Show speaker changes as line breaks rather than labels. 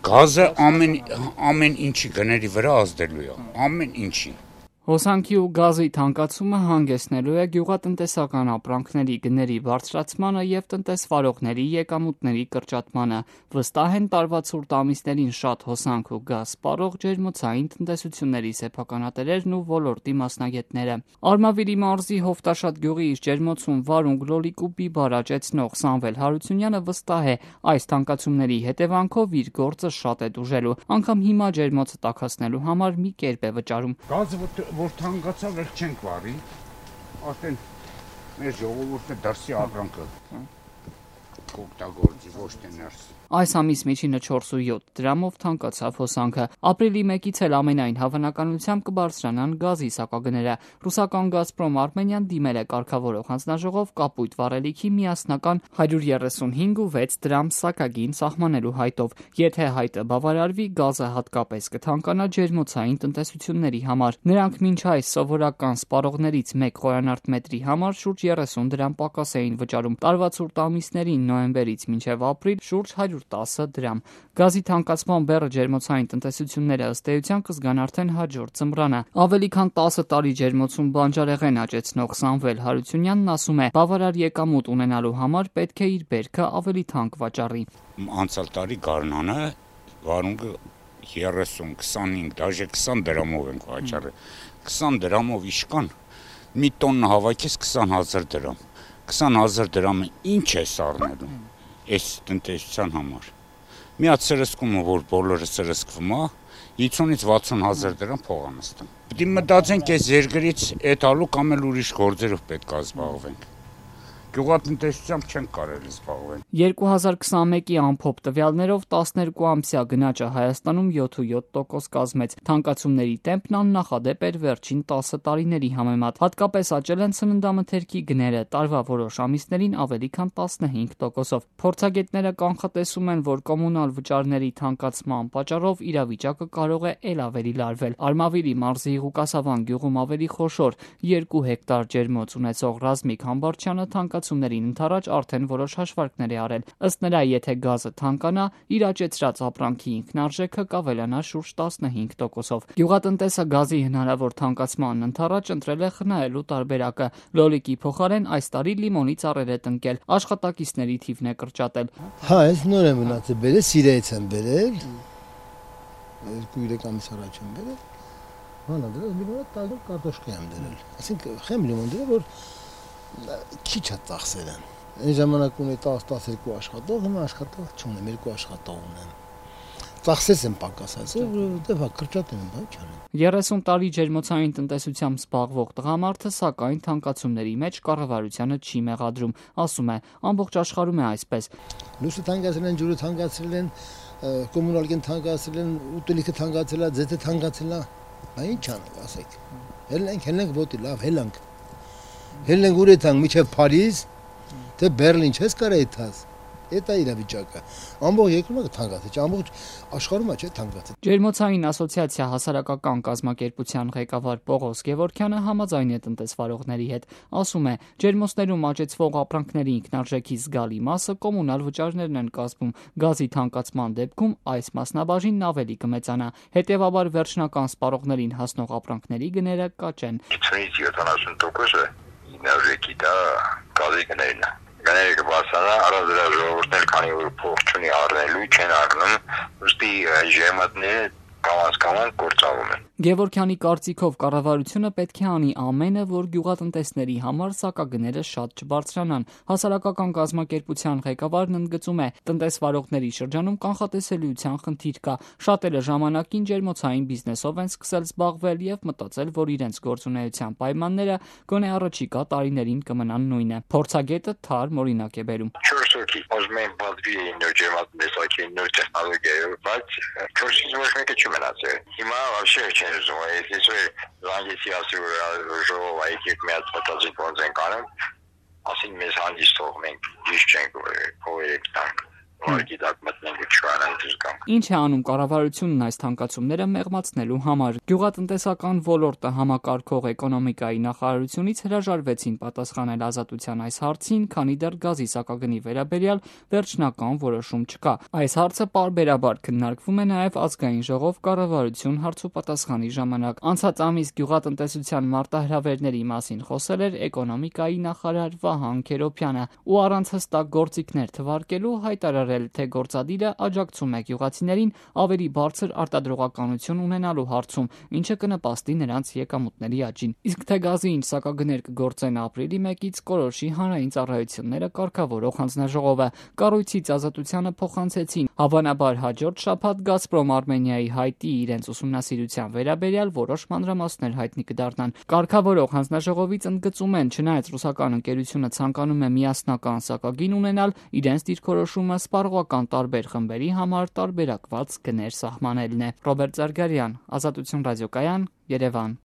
Գազը ամեն ինչի գների վրա ազդելու է, ամեն ինչի։
Հոսանքի ու գազի թանկացումը հանգեցնելու է գյուղատնտեսական ապրանքների գների բարձրացմանը եւ տնտեսվարողների եկամուտների կրճատմանը, վստահ են տարվա ցուրտ ամիսներին շատ հոսանք ու գազ սպառող ջերմոցային տնտեսությունների սեփականատերերն ու ոլորտի մասնագետները։ Արմավիրի մարզի Հովտաշատ գյուղի իր ջերմոցում վարունգ, լոլիկ ու բիբար աճեցնող Սամվել Հարությունյանը վստահ է, այս թանկացումների հետևանքով իր գործը շատ է դուժելու, անգամ հիմա ջերմոցը տաքացնելու համար մի կերպ է վճարում։
Գազը որ թանկացավ, էլ չենք վարի, արդեն մեր ժողովուրդը դրսի ապրանքը կօգտագործի, ոչ թե ներս։
Այս ամիս միջինը 4.7 դրամով թանկացավ հոսանքը։ Ապրիլի 1-ից էլ ամենայն հավանականությամբ կբարձրանան գազի սակագները։ Ռուսական Գազպրոմ Արմենիան դիմել է կարգավորող հանձնաժողով կապույտ վառելիքի միասնական 135.6 դրամ սակագին սահմանելու հայտով։ Եթե հայտը բավարարվի, գազը հատկապես կթանկանա ջերմոցային տնտեսությունների համար։ Նրանք մինչ այս սովորական սպառողներից 1 խորանարդ մետրի համար շուրջ 30 դրամ պակաս էին վճարում։ Տարվա ցուրտ ամիսներին նոյեմբերից մինչև ապրիլ շուրջ 110 դրամ։ Գազի թանկացման բեռը ջերմոցային տնտեսությունները ըստ էության կզգան արդեն հաջորդ ձմռանը։ Ավելի քան 10 տարի ջերմոցում բանջարեղեն աճեցնող Սամվել Հարությունյանն ասում է, բավարար եկամուտ ունենալու համար պետք է իր բերքը ավելի թանկ վաճառի։
Անցյալ տարի գարնանը վարունգը 30, 25, դաժե 20 դրամով ենք վաճառել։ 20 դրամով իշքան մի տոննա հավաքես 20,000 դրամ։ 20,000 դրամը ինչ է սառնելու այս տնտեսության համար։ Միած սրսկումը, որ բոլորը սրսկվում է, 50-ից 60,000 դրամ փող է նստում։ Պետք է մտածենք այս երկրից էթալու կամ էլ ուրիշ գործերով պետք է զբաղվենք։ Գյուղատնտեսությամբ չենք կարելի զբաղվել։
2021-ի ամփոփ տվյալներով 12 ամսյա գնաճը Հայաստանում 7.7% կազմեց։ Թանկացումների տեմպն աննախադեպ էր վերջին 10 տարիների համեմատ։ Հատկապես աճել են սննդամթերքի գները, տարվա որոշ ամիսներին ավելի քան 15%-ով։ Փորձագետները կանխատեսում են, որ կոմունալ վճարների թանկացման պատճառով իրավիճակը կարող է ել ավելի լարվել։ Արմավիրի մարզի Ղուկասավան գյուղում ավելի խոշոր 2 հեկտար ջերմոց ունեցող Ռազմիկ Համբարձյանը թանկացումներին ընդառաջ արդեն որոշ հաշվարկներ է արել։ Ըստ նրա, եթե գազը թանկանա, իր աճեցրած ապրանքի ինքնարժեքը կավելանա շուրջ 15%-ով։ Գյուղատնտեսը գազի հնարավոր թանկացմանն ընդառաջ ընտրել է խնայելու տարբերակը։ Լոլիկի փոխարեն այս տարի լիմոնի ծառեր է տնկել, աշխատակիցների թիվն է կրճատել։
Հա, այս նոր եմ մնացել, բերել Սիրիայից եմ բերել։ 2-3 ամիս առաջ եմ բերել։ Հանա դրա լիմոնը տալու կարտոշկա եմ դրել։ Այսինքն խեմ լիմոն դրել, որ քիչ է ծախսել են։ Այն ժամանակ ունի 10-12 աշխատող, հիմա աշխատող չունեմ, 2 աշխատող ունեմ։ Ծախսես եմ պակասացել, որովհետև կրճատել եմ, բայց չանեմ։
30 տարի ջերմոցային տնտեսությամբ զբաղվող տղամարդը սակայն թանկացումների մեջ կառավարությանը չի մեղադրում, ասում է, ամբողջ աշխարհում է այսպես։
Լույսը թանկացրել են, ջուրը թանկացրել են, կոմունալկեն թանկացրել են, ուտելիքը թանկացել է, ձեթը թանկացել է, բա ինչ անենք, ասեք։ Հելենք ոտի, լավ, հելենք ուր է թանկ, միջև Փարիզ, թե Բերլին չես կարա եթաս։ Դա իրավիճակը։ Ամբողջ երկրում թանկացել, ամբողջ աշխարհում չէ թանկացել։
Ջերմոցային ասոցիացիա հասարակական կազմակերպության ղեկավար Պողոս Գևորգյանը համաձայն է տնտեսվարողների հետ, ասում է, ջերմոցներում աճեցվող ապրանքների ինքնարժեքի զգալի մասը կոմունալ վճարներն են կազմում, գազի թանկացման դեպքում այս մասնաբաժինն ավելի կմեծանա, հետևաբար վերջնական սպառողներին հասնող ապրանքների գները կաճեն։
50-70%-ը ինքնարժեքի դա գազի գներն է։ Գները կբարձրանա, առանց ժողովուրդն էլ քանի որ փող չունի առնելու, չեն առնում, ուստի ջերմատները կամաց կործանում են։
Գևորգյանի կարծիքով կառավարությունը պետք է անի ամենը, որ գյուղատնտեսների համար սակագները շատ չբարձրանան։ Հասարակական կազմակերպության ղեկավարն ընդգծում է, տնտեսվարողների շրջանում կանխատեսելիության խնդիր կա։ Շատերը ժամանակին ջերմոցային բիզնեսով են սկսել զբաղվել եւ մտածել, որ իրենց գործունեության պայմանները գոնե առաջիկա տարիներին կմնան նույնը։ Փորձագետը թարմ օրինակ է բերում։
4 հոգի ուզում են բացվի նոր ջերմատեսակի նոր տեխնոլոգիայով, բայց 4-ից ոչ մեկը չմնացել։ Հիմա вообще չեն ուզում, если զանգեցի ասի որ ժողով այգիք միած մտածի ոնց են անում, ասին մեզ հանդիստ թող մենք ճիշտ չենք փողերը տանք։ Ուղղակի դա մտնենք ու չկանանք դժգամ։
Ինչ է անում կառավարությունն այս թանկացումները մեղմացնելու համար։ Գյուղատնտեսական ոլորտը համակարգող էկոնոմիկայի նախարարությունից հրաժարվեցին պատասխանել Ազատության այս հարցին, քանի դեռ գազի սակագնի վերաբերյալ վերջնական որոշում չկա։ Այս հարցը պարբերաբար քննարկվում է նաև ազգային ժողով կառավարություն հարցուպատասխանի ժամանակ։ Անցած ամիս գյուղատնտեսության մարտահրավերների մասին խոսել էր էկոնոմիկայի նախարար Վահան Քերոբյանը ու առանց հստակ գործիքներ թվարկելու հայտարարել, թե գործադիրը աջակցում է գյուղացիներին ավելի բարձր արտադրողականություն ունենալու հարցում, ինչը կնպաստի նրանց եկամուտների աճին։ Իսկ թե գազի ինչ սակագներ կգործեն ապրիլի 1-ից կորոշի հանրային ծառայությունները կարգավորող հանձնաժողովը։ Կառույցից Ազատությանը փոխանցեցին հավանաբար հաջորդ շաբաթ Գազպրոմ Արմենիայի հայտի իրենց ուսումնասիրության վերաբերյալ որոշ մանրամասներ հայտնի կդառնան։ Կարգավորող հանձնաժողովից ընդգծում են, չնայած ռուսական ընկերությունը ցանկանում է միասնական սակագին ունենալ, իրենց դիրքորոշումը սպառողական տարբեր խմբերի համար տարբերակված գներ սահմանելն է։ Ռոբերտ Զարգարյան, Ազատություն ռադիոկայան, Երևան։